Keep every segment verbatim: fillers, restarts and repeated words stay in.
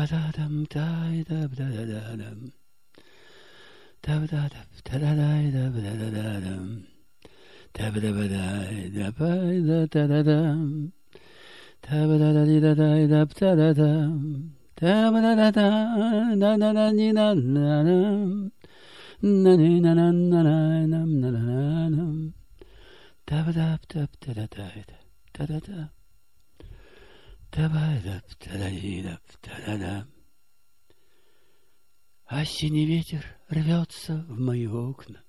Та-ба-да-дам, тай-да-ба-да-да-дам. Та-ба-да-дам, та-да-дай-да-ба-да-да-дам. Та-ба-да-ба-дай-да-пай-да-та-да-дам. Та-ба-да-да-ди-да-дай-да-та-да-дам. Та-ба-да-да-да-да-да-да-ди-да-да-дам. На-ни-на-на-на-на-нам-на-на-нам. Та-ба-да-та-та-да-дай-да, та-да-да. Та-ба-да-та-да-ди-да-та-да-дам. Осенний ветер рвется в мои окна,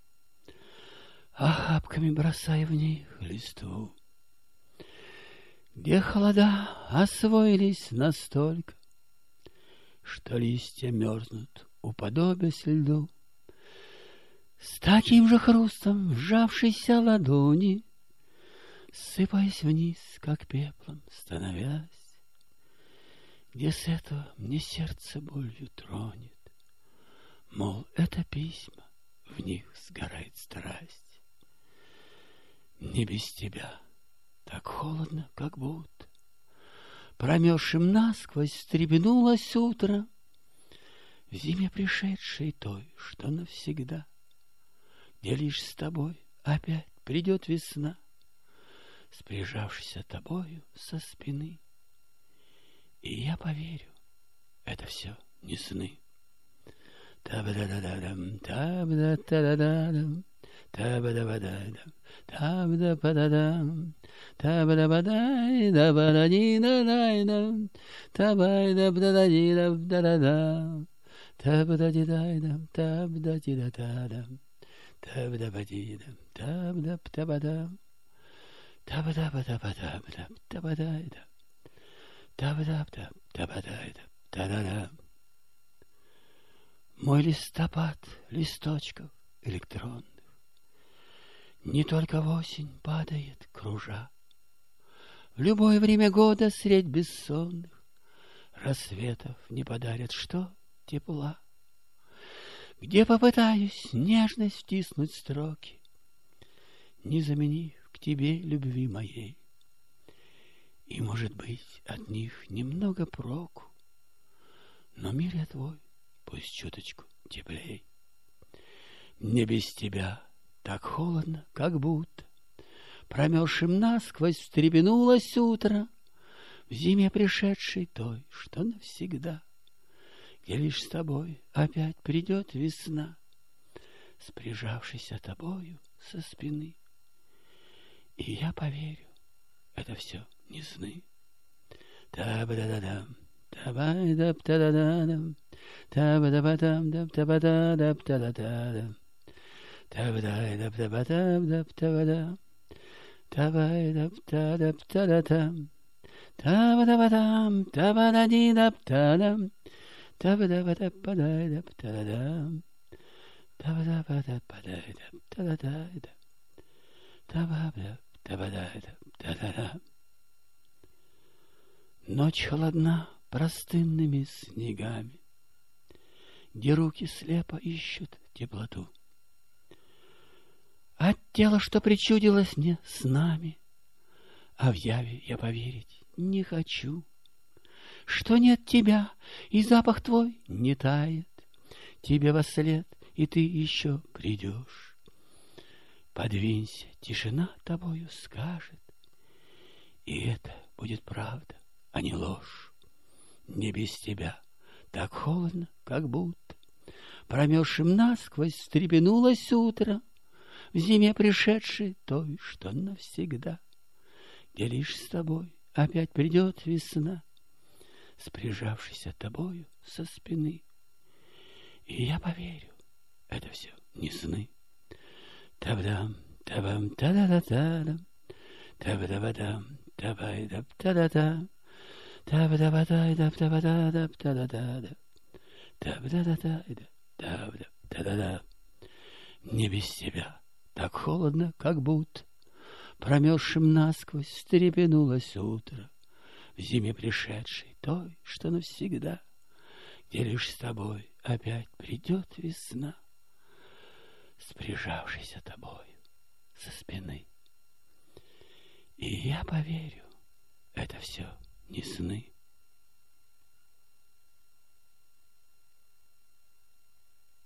охапками бросая в них листву, где холода освоились настолько, что листья мерзнут, уподобясь льду. С таким же хрустом сжавшейся ладони, сыпаясь вниз, как пеплом становясь, где с этого мне сердце болью тронет. Мол, это письма, в них сгорает страсть. Не без тебя так холодно, как будто промерзшим насквозь встрепенулось утро в зиме пришедшей той, что навсегда, где лишь с тобой опять придет весна, с прижавшейся тобою со спины. И я поверю, это все не сны. Та-ба-да-да-да-дам, та-ба-да-та-да-да-дам, та-ба-да-ба-да-дам, та-ба-да-ба-да-дам, та-ба-да-ба-дай-да-ба-да-ди-да-дай-дам, та-ба-да-ба-да-ди-да-да-да-дам, та-ба-да-ди-дай-дам, та-ба-да-ди-да-да-дам, та-ба-да-ба-ди-дам, та-ба-да-ба-да-ба-дам, та-ба-да-ба-да-ба-да-дам, та-ба-дай-дам, та-ба-да-ба-да-ба-дай-дам, та-да-дам. Мой листопад листочков электронных не только в осень падает, кружа, в любое время года средь бессонных рассветов не подарят что тепла, где попытаюсь нежность втиснуть строки, не заменив к тебе любви моей. И, может быть, от них немного проку, но мир я твой пусть чуточку теплей. Не без тебя так холодно, как будто промерзшим насквозь встрепенулось утро в зиме пришедшей той, что навсегда, где лишь с тобой опять придет весна, с прижавшейся тобою со спины. И я поверю, это все не сны. Та-ба-да-да-дам, та-ба-да-да-да-дам, та-ба-да-ба-дам-дам-та-ба-да-да-да-да-да-дам, та-ба-да-да-да-да-да-да-да-да, та-ба-да-да-да-да-да-да-дам, та-ба-да-ба-дам, та-ба-да-ди-да-да-дам, та-ба-да-ба-да-ба-да-да-да-дам, та-ба-да-ба-да-ба-да-да-да-да, та-ба-да-ба-да-да-да-да. Ночь холодна простынными снегами, где руки слепо ищут теплоту. От тела, что причудилось мне с нами, а в яве я поверить не хочу, что нет тебя, и запах твой не тает, тебе вослед, и ты еще придешь. Подвинься, тишина тобою скажет, и это будет правда, а не ложь. Не без тебя так холодно, как будто промерзшим насквозь встрепенулось утро в зиме пришедшей той, что навсегда, где лишь с тобой опять придет весна, с прижавшейся тобою со спины. И я поверю, это все не сны. Табдам, табам, та-да-да-та-дам, табда-ба-дам, табай-даб-та-да-дам, табда-ба-дай-даб-та-ба-да-даб-та-да-да-да, табда-да-да-да-да-да-да. Не без тебя так холодно, как будто промерзшим насквозь встрепенулось утро в зиме пришедшей той, что навсегда, где лишь с тобой опять придет весна, с прижавшейся тобою со спины. И я поверю, это все не сны.